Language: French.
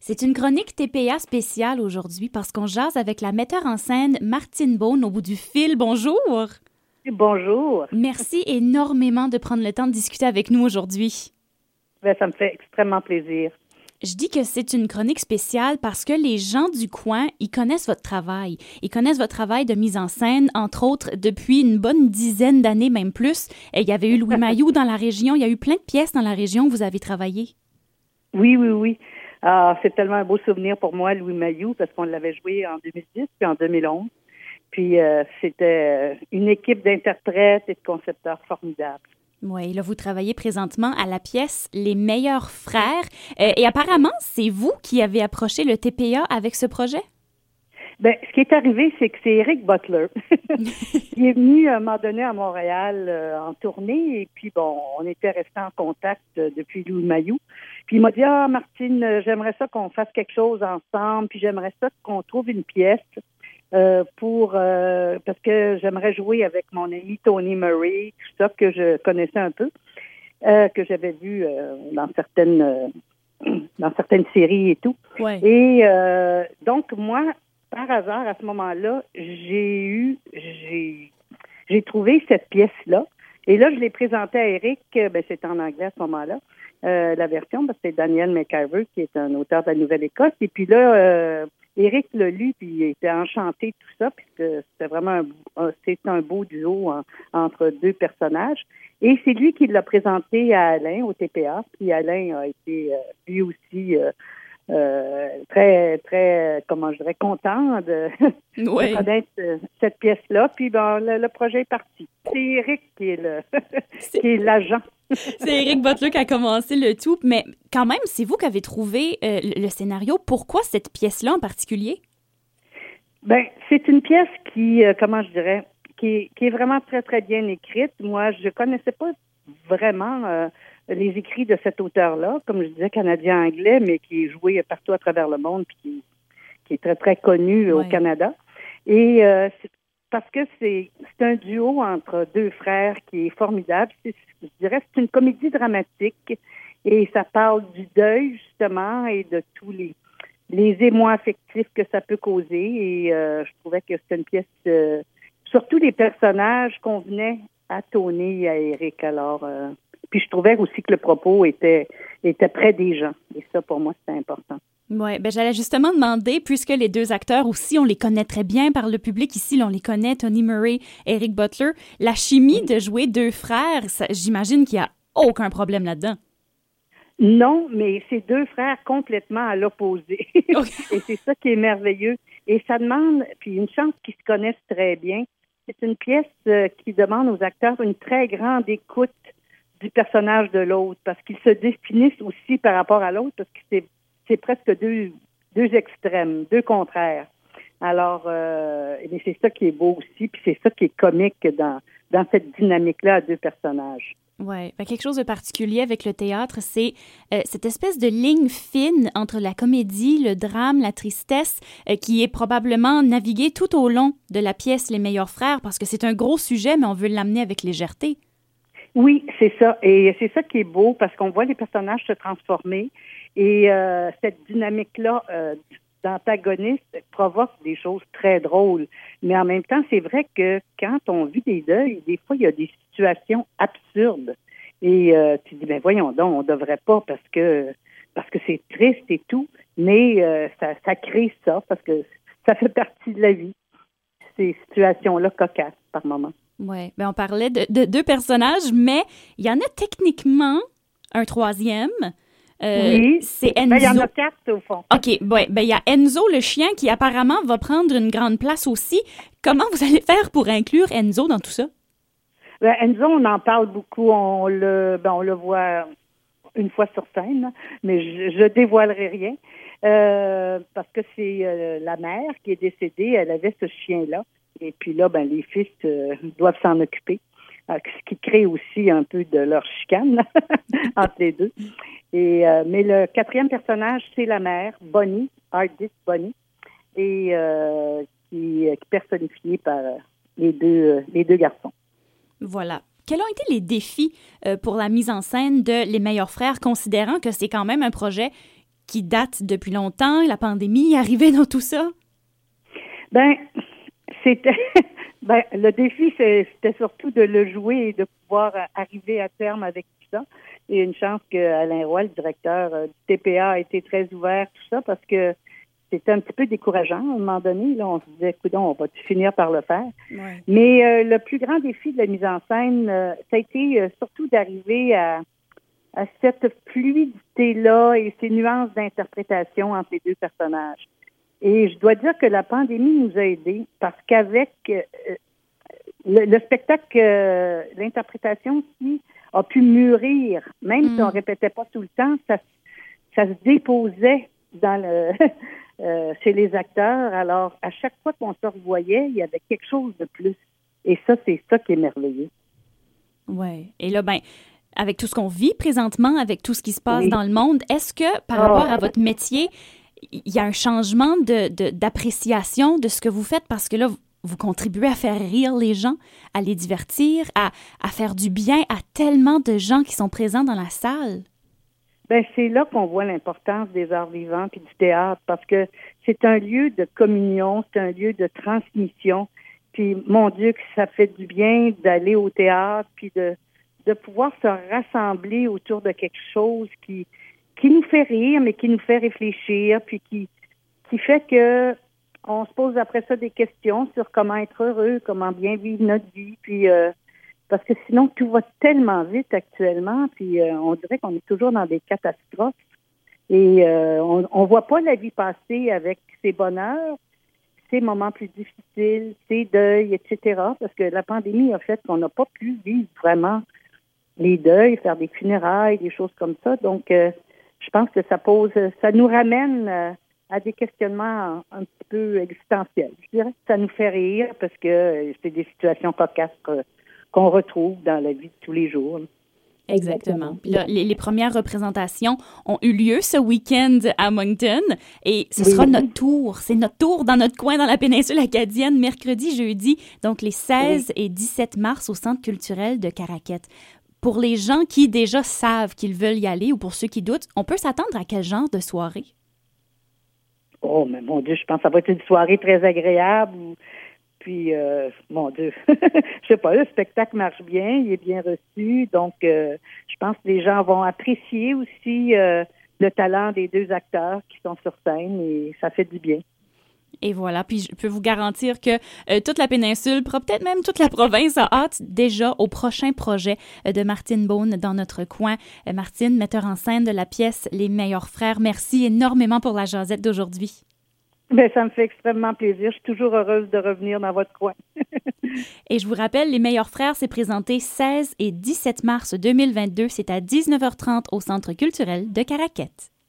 C'est une chronique TPA spéciale aujourd'hui parce qu'on jase avec la metteur en scène Martine Beaune au bout du fil. Bonjour! Bonjour! Merci énormément de prendre le temps de discuter avec nous aujourd'hui. Bien, ça me fait extrêmement plaisir. Je dis que c'est une chronique spéciale parce que les gens du coin, ils connaissent votre travail. Ils connaissent votre travail de mise en scène, entre autres, depuis une bonne dizaine d'années, même plus. Il y avait eu Louis Mailloux dans la région. Il y a eu plein de pièces dans la région où vous avez travaillé. Oui. Ah, c'est tellement un beau souvenir pour moi, Louis Mailloux, parce qu'on l'avait joué en 2010 puis en 2011. Puis c'était une équipe d'interprètes et de concepteurs formidables. Oui, là, vous travaillez présentement à la pièce Les Meilleurs Frères. Et apparemment, c'est vous qui avez approché le TPA avec ce projet? Bien, ce qui est arrivé, c'est que c'est Eric Butler. Il est venu à un moment donné à Montréal en tournée. Et puis, bon, on était restés en contact depuis Louis Mailloux. Puis il m'a dit, ah, Martine, j'aimerais ça qu'on fasse quelque chose ensemble. Puis j'aimerais ça qu'on trouve une pièce parce que j'aimerais jouer avec mon ami Tony Murray, tout ça que je connaissais un peu, que j'avais vu dans certaines séries et tout. Ouais. Et donc moi, par hasard à ce moment-là, j'ai trouvé cette pièce-là. Et là, je l'ai présentée à Eric. C'était en anglais à ce moment-là, la version, parce que c'est Daniel McIver qui est un auteur de la Nouvelle-Écosse. Et puis là, Eric l'a lu, puis il était enchanté de tout ça, puisque c'était vraiment un beau duo entre deux personnages. Et c'est lui qui l'a présenté à Alain au TPA. Puis Alain a été lui aussi très, très, comment je dirais, content de connaître cette pièce-là. Puis le projet est parti. C'est Eric qui est qui est l'agent. C'est Eric Butler qui a commencé le tout, mais quand même, c'est vous qui avez trouvé le scénario. Pourquoi cette pièce-là en particulier? Ben, c'est une pièce qui, comment je dirais, qui est vraiment très, très bien écrite. Moi, je connaissais pas vraiment les écrits de cet auteur-là, comme je disais, canadien-anglais, mais qui est joué partout à travers le monde, puis qui est très, très connu au Canada. Et parce que c'est un duo entre deux frères qui est formidable. Je dirais que c'est une comédie dramatique et ça parle du deuil, justement, et de tous les émois affectifs que ça peut causer. Et je trouvais que c'était une pièce, surtout les personnages convenaient à Tony et à Eric. Alors, puis je trouvais aussi que le propos était près des gens. Et ça, pour moi, c'était important. Oui, j'allais justement demander, puisque les deux acteurs aussi, on les connaît très bien par le public ici, là, on les connaît, Tony Murray, Eric Butler, la chimie de jouer deux frères, j'imagine qu'il n'y a aucun problème là-dedans. Non, mais c'est deux frères complètement à l'opposé. Et c'est ça qui est merveilleux. Et ça demande, puis une chance qu'ils se connaissent très bien, c'est une pièce qui demande aux acteurs une très grande écoute du personnage de l'autre, parce qu'ils se définissent aussi par rapport à l'autre, parce que c'est presque deux extrêmes, deux contraires. Alors, mais c'est ça qui est beau aussi, puis c'est ça qui est comique dans cette dynamique-là à deux personnages. Oui, quelque chose de particulier avec le théâtre, c'est cette espèce de ligne fine entre la comédie, le drame, la tristesse, qui est probablement naviguée tout au long de la pièce Les Meilleurs Frères, parce que c'est un gros sujet, mais on veut l'amener avec légèreté. Oui, c'est ça. Et c'est ça qui est beau, parce qu'on voit les personnages se transformer. Et cette dynamique-là d'antagoniste provoque des choses très drôles. Mais en même temps, c'est vrai que quand on vit des deuils, des fois, il y a des situations absurdes. Et tu dis, voyons donc, on devrait pas parce que c'est triste et tout. Mais ça crée ça, parce que ça fait partie de la vie. Ces situations-là cocasses par moment. Oui, on parlait de deux personnages, mais il y en a techniquement un troisième. Oui, c'est Enzo. Il y en a 4 au fond. OK, il y a Enzo, le chien, qui apparemment va prendre une grande place aussi. Comment vous allez faire pour inclure Enzo dans tout ça? Enzo, on en parle beaucoup. On le voit une fois sur scène, mais je dévoilerai rien. Parce que c'est la mère qui est décédée, elle avait ce chien-là. Et puis là, les fils doivent s'en occuper. Ce qui crée aussi un peu de leur chicane entre les deux. Et mais le quatrième personnage, c'est la mère, Bonnie, Ardith Bonnie, et qui est personnifiée par les deux garçons. Voilà. Quels ont été les défis pour la mise en scène de Les Meilleurs Frères, considérant que c'est quand même un projet qui date depuis longtemps. La pandémie est arrivée dans tout ça. Ben, c'était... le défi, c'était surtout de le jouer et de pouvoir arriver à terme avec tout ça. Et une chance que Alain Roy, le directeur du TPA, a été très ouvert, tout ça, parce que c'était un petit peu décourageant. À un moment donné, là, on se disait, coudonc, on va finir par le faire. Ouais. Mais le plus grand défi de la mise en scène, ça a été surtout d'arriver à cette fluidité-là et ces nuances d'interprétation entre les deux personnages. Et je dois dire que la pandémie nous a aidés parce qu'avec le spectacle, l'interprétation aussi a pu mûrir. Même si on répétait pas tout le temps, ça se déposait chez les acteurs. Alors, à chaque fois qu'on se revoyait, il y avait quelque chose de plus. Et ça, c'est ça qui est merveilleux. Oui. Et là, avec tout ce qu'on vit présentement, avec tout ce qui se passe dans le monde, est-ce que, par rapport à votre métier, il y a un changement d'appréciation de ce que vous faites? Parce que là, vous contribuez à faire rire les gens, à les divertir, à faire du bien à tellement de gens qui sont présents dans la salle. Ben, c'est là qu'on voit l'importance des arts vivants puis du théâtre, parce que c'est un lieu de communion, c'est un lieu de transmission. Puis, mon Dieu, que ça fait du bien d'aller au théâtre puis de pouvoir se rassembler autour de quelque chose qui nous fait rire, mais qui nous fait réfléchir, puis qui fait que on se pose après ça des questions sur comment être heureux, comment bien vivre notre vie, puis parce que sinon tout va tellement vite actuellement, puis on dirait qu'on est toujours dans des catastrophes et on voit pas la vie passer avec ses bonheurs, ses moments plus difficiles, ses deuils, etc. Parce que la pandémie a fait qu'on n'a pas pu vivre vraiment les deuils, faire des funérailles, des choses comme ça. Donc je pense que ça nous ramène à des questionnements un petit peu existentiels. Je dirais que ça nous fait rire parce que c'est des situations cocasses qu'on retrouve dans la vie de tous les jours. Exactement. Puis là, les premières représentations ont eu lieu ce week-end à Moncton et ce sera notre tour. C'est notre tour dans notre coin dans la péninsule acadienne, mercredi, jeudi, donc les 16 et 17 mars au Centre culturel de Caraquette. Pour les gens qui déjà savent qu'ils veulent y aller ou pour ceux qui doutent, on peut s'attendre à quel genre de soirée? Oh, mais mon Dieu, je pense que ça va être une soirée très agréable. Puis, mon Dieu, je sais pas, le spectacle marche bien, il est bien reçu. Donc, je pense que les gens vont apprécier aussi le talent des deux acteurs qui sont sur scène et ça fait du bien. Et voilà, puis je peux vous garantir que toute la péninsule, peut-être même toute la province a hâte déjà au prochain projet de Martine Beaune dans notre coin. Martine, metteur en scène de la pièce Les Meilleurs Frères, merci énormément pour la jasette d'aujourd'hui. Bien, ça me fait extrêmement plaisir. Je suis toujours heureuse de revenir dans votre coin. Et je vous rappelle, Les Meilleurs Frères s'est présenté 16 et 17 mars 2022. C'est à 19h30 au Centre culturel de Caraquette.